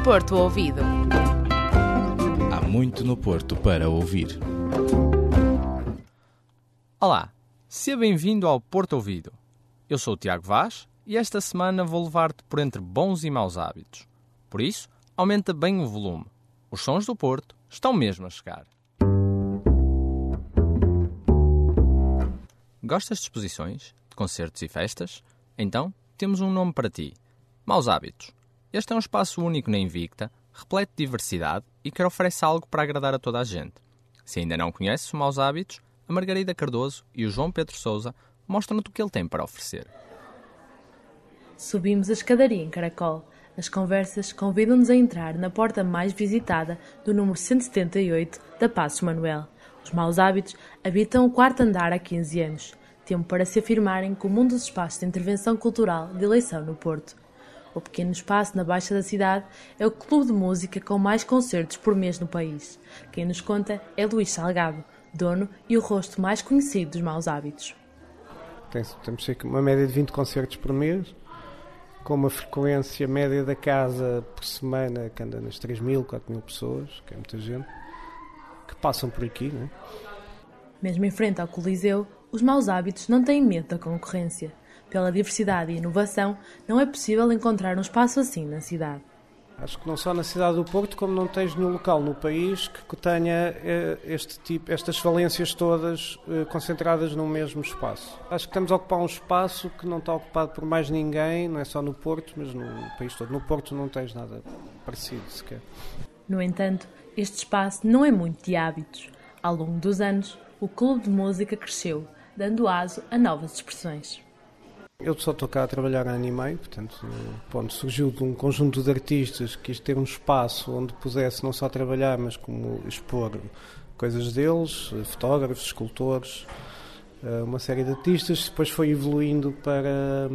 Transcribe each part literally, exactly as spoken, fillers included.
Porto Ouvido. Há muito no Porto para ouvir. Olá, seja bem-vindo ao Porto Ouvido. Eu sou o Tiago Vaz e esta semana vou levar-te por entre bons e maus hábitos. Por isso, aumenta bem o volume. Os sons do Porto estão mesmo a chegar. Gostas de exposições, de concertos e festas? Então, temos um nome para ti. Maus Hábitos. Este é um espaço único na Invicta, repleto de diversidade e que oferece algo para agradar a toda a gente. Se ainda não conheces os Maus Hábitos, a Margarida Cardoso e o João Pedro Sousa mostram-te o que ele tem para oferecer. Subimos a escadaria em caracol. As conversas convidam-nos a entrar na porta mais visitada do número cento e setenta e oito da Passos Manuel. Os Maus Hábitos habitam o quarto andar há quinze anos. Tempo para se afirmarem como um dos espaços de intervenção cultural de eleição no Porto. O pequeno espaço na Baixa da cidade é o clube de música com mais concertos por mês no país. Quem nos conta é Luís Salgado, dono e o rosto mais conhecido dos Maus Hábitos. Tem, temos uma média de vinte concertos por mês, com uma frequência média da casa por semana que anda nas três mil, quatro mil pessoas, que é muita gente, que passam por aqui, não é? Mesmo em frente ao Coliseu, os Maus Hábitos não têm medo da concorrência. Pela diversidade e inovação, não é possível encontrar um espaço assim na cidade. Acho que não só na cidade do Porto, como não tens nenhum local no país que tenha este tipo, estas valências todas concentradas num mesmo espaço. Acho que estamos a ocupar um espaço que não está ocupado por mais ninguém, não é só no Porto, mas no país todo. No Porto não tens nada parecido sequer. No entanto, este espaço não é muito de hábitos. Ao longo dos anos, o clube de música cresceu, dando aso a novas expressões. Eu só estou cá a trabalhar a Animei, portanto, pronto, surgiu de um conjunto de artistas que quis ter um espaço onde pudesse não só trabalhar, mas como expor coisas deles, fotógrafos, escultores, uma série de artistas. Depois foi evoluindo para,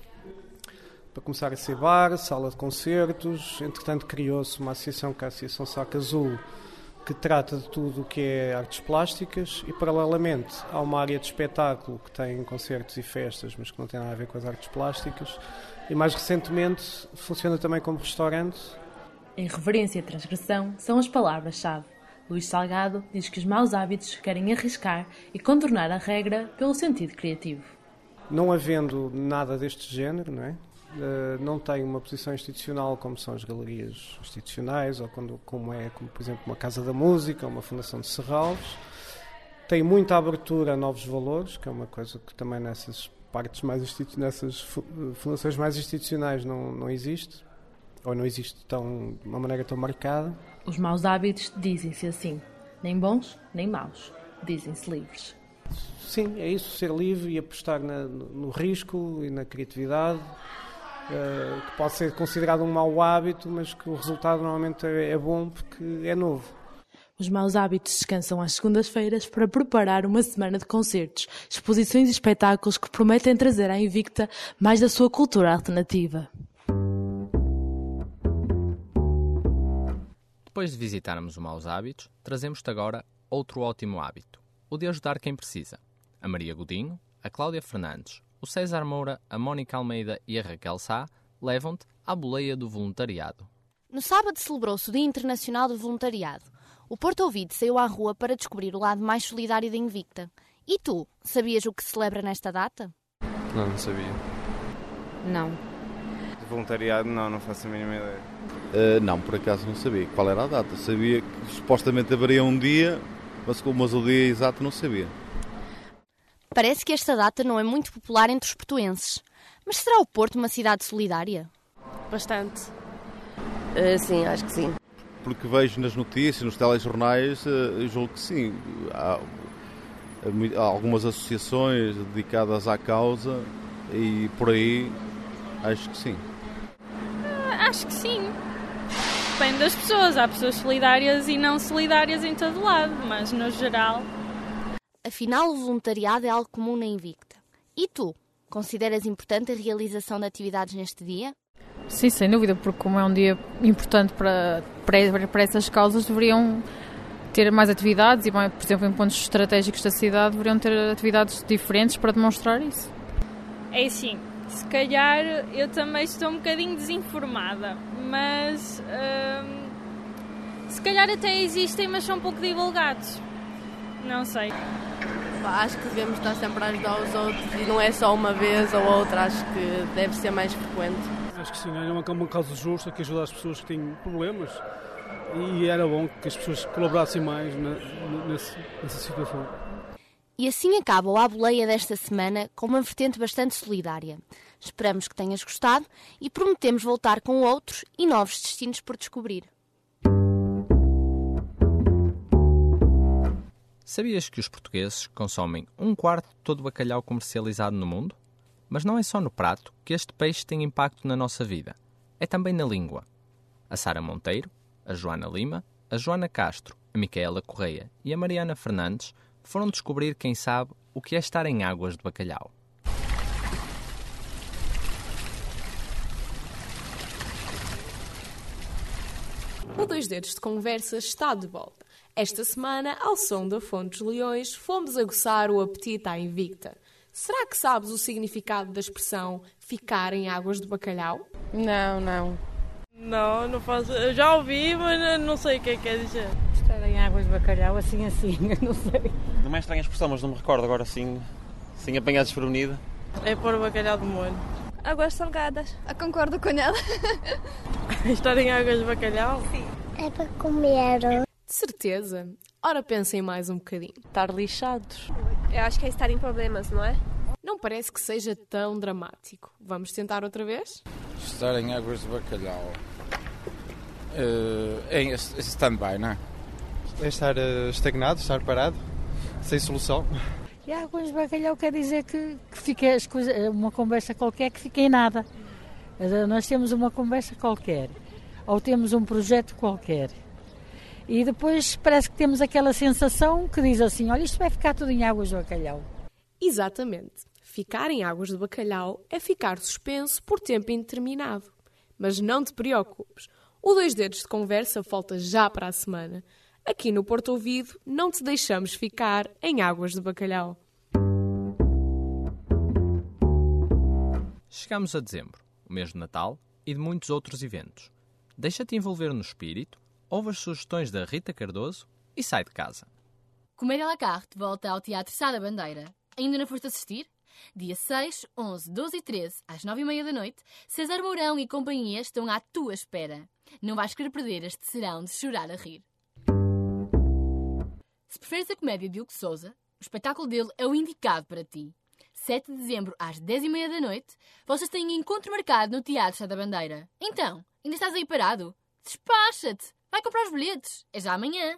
para começar a ser bar, sala de concertos. Entretanto, criou-se uma associação, que é a Associação Saco Azul, que trata de tudo o que é artes plásticas, e paralelamente há uma área de espetáculo que tem concertos e festas, mas que não tem nada a ver com as artes plásticas, e mais recentemente funciona também como restaurante. Irreverência e transgressão são as palavras-chave. Luís Salgado diz que os Maus Hábitos querem arriscar e contornar a regra pelo sentido criativo. Não havendo nada deste género, não é? Uh, não tem uma posição institucional como são as galerias institucionais, ou quando, como é, como, por exemplo, uma Casa da Música, ou uma Fundação de Serralves. Tem muita abertura a novos valores, que é uma coisa que também nessas partes mais institu- nessas fundações mais institucionais não, não existe, ou não existe tão, de uma maneira tão marcada. Os Maus Hábitos dizem-se assim, nem bons nem maus, dizem-se livres. Sim, é isso, ser livre e apostar na, no, no risco e na criatividade. Uh, que pode ser considerado um mau hábito, mas que o resultado normalmente é, é bom porque é novo. Os Maus Hábitos descansam às segundas-feiras para preparar uma semana de concertos, exposições e espetáculos que prometem trazer à Invicta mais da sua cultura alternativa. Depois de visitarmos os Maus Hábitos, trazemos-te agora outro ótimo hábito, o de ajudar quem precisa. A Maria Godinho, a Cláudia Fernandes, o César Moura, a Mónica Almeida e a Raquel Sá levam-te à boleia do voluntariado. No sábado celebrou-se o Dia Internacional do Voluntariado. O Porto Ouvido saiu à rua para descobrir o lado mais solidário da Invicta. E tu, sabias o que se celebra nesta data? Não, não sabia. Não. De voluntariado, não, não faço a mínima ideia. Uh, não, por acaso não sabia qual era a data. Sabia que supostamente haveria um dia, mas, mas o dia exato não sabia. Parece que esta data não é muito popular entre os portuenses. Mas será o Porto uma cidade solidária? Bastante. Uh, sim, acho que sim. Porque vejo nas notícias, nos telejornais, uh, julgo que sim. Há, há algumas associações dedicadas à causa e por aí acho que sim. Uh, acho que sim. Depende das pessoas. Há pessoas solidárias e não solidárias em todo lado, mas no geral... Afinal, o voluntariado é algo comum na Invicta. E tu, consideras importante a realização de atividades neste dia? Sim, sem dúvida, porque como é um dia importante para, para, para essas causas, deveriam ter mais atividades e, por exemplo, em pontos estratégicos da cidade, deveriam ter atividades diferentes para demonstrar isso. É assim, Se calhar eu também estou um bocadinho desinformada, mas hum, se calhar até existem, mas são pouco divulgados. Não sei. Acho que devemos estar sempre a ajudar os outros e não é só uma vez ou outra, acho que deve ser mais frequente. Acho que sim, é uma, uma causa justa que ajuda as pessoas que têm problemas e era bom que as pessoas colaborassem mais na, nessa, nessa situação. E assim acaba a boleia desta semana com uma vertente bastante solidária. Esperamos que tenhas gostado e prometemos voltar com outros e novos destinos por descobrir. Sabias que os portugueses consomem um quarto de todo o bacalhau comercializado no mundo? Mas não é só no prato que este peixe tem impacto na nossa vida. É também na língua. A Sara Monteiro, a Joana Lima, a Joana Castro, a Micaela Correia e a Mariana Fernandes foram descobrir, quem sabe, o que é estar em águas de bacalhau. O Dois Dedos de Conversa está de volta. Esta semana, ao som da Fonte dos Leões, fomos aguçar o apetite à Invicta. Será que sabes o significado da expressão ficar em águas de bacalhau? Não, não. Não, não faço. Eu já ouvi, mas não sei o que é que quer dizer. Estar em águas de bacalhau, assim, assim, eu não sei. Também é estranha a expressão, mas não me recordo agora, assim, assim apanhado desprevenido. É pôr o bacalhau de molho. Águas salgadas. Eu concordo com ela. Estar em águas de bacalhau? Sim. É para comer. De certeza. Ora, pensem mais um bocadinho. Estar lixados. Eu acho que é estar em problemas, não é? Não parece que seja tão dramático. Vamos tentar outra vez? Estar em águas de bacalhau. Uh, em stand-by, não é? É estar uh, estagnado, estar parado, sem solução. E águas de bacalhau quer dizer que, que fica as coisas, uma conversa qualquer que fica em nada. Nós temos uma conversa qualquer, ou temos um projeto qualquer. E depois parece que temos aquela sensação que diz assim, olha, isto vai ficar tudo em águas de bacalhau. Exatamente. Ficar em águas de bacalhau é ficar suspenso por tempo indeterminado. Mas não te preocupes. O Dois Dedos de Conversa volta já para a semana. Aqui no Porto Ouvido não te deixamos ficar em águas de bacalhau. Chegamos a dezembro, o mês de Natal e de muitos outros eventos. Deixa-te envolver no espírito, ouve as sugestões da Rita Cardoso e sai de casa. Comédia à la carte volta ao Teatro Sá da Bandeira. Ainda não foste assistir? Dia seis, onze, doze e treze, às nove e meia da noite, César Mourão e companhia estão à tua espera. Não vais querer perder este serão de chorar a rir. Se preferes a comédia de Hugo Sousa, o espetáculo dele é o indicado para ti. sete de dezembro, às dez e meia da noite, vocês têm encontro marcado no Teatro Sá da Bandeira. Então, ainda estás aí parado? Despacha-te! Vai comprar os bilhetes! É já amanhã!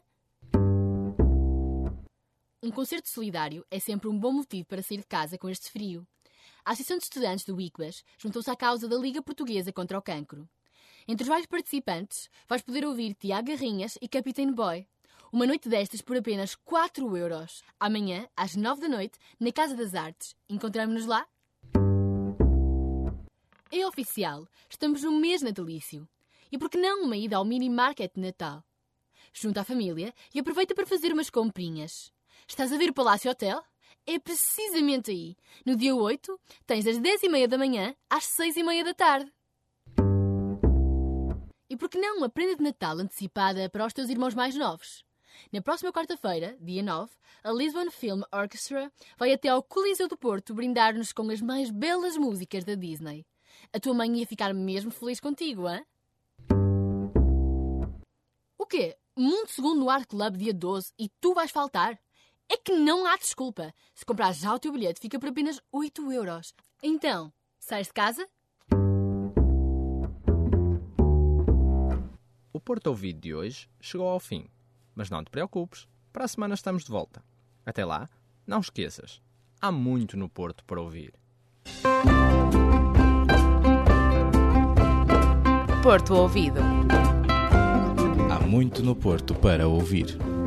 Um concerto solidário é sempre um bom motivo para sair de casa com este frio. A Associação de Estudantes do ICBAS juntou-se à causa da Liga Portuguesa contra o Cancro. Entre os vários participantes, vais poder ouvir Tiago Garrinhas e Capitão Boy. Uma noite destas por apenas quatro euros. Amanhã, às nove da noite, na Casa das Artes. Encontramos-nos lá? É oficial. Estamos no mês natalício. E por que não uma ida ao mini market de Natal? Junta a família e aproveita para fazer umas comprinhas. Estás a ver o Palácio Hotel? É precisamente aí. No dia oito, tens das dez e meia da manhã às seis e meia da tarde. E por que não uma prenda de Natal antecipada para os teus irmãos mais novos? Na próxima quarta-feira, dia nove, a Lisbon Film Orchestra vai até ao Coliseu do Porto brindar-nos com as mais belas músicas da Disney. A tua mãe ia ficar mesmo feliz contigo, hã? O quê? Mundo Segundo no Art Club dia doze e tu vais faltar? É que não há desculpa. Se comprar já o teu bilhete, fica por apenas oito euros. Então, sais de casa? O Porto Ouvido de hoje chegou ao fim. Mas não te preocupes, para a semana estamos de volta. Até lá, não esqueças, há muito no Porto para ouvir. Porto Ouvido. Há muito no Porto para ouvir.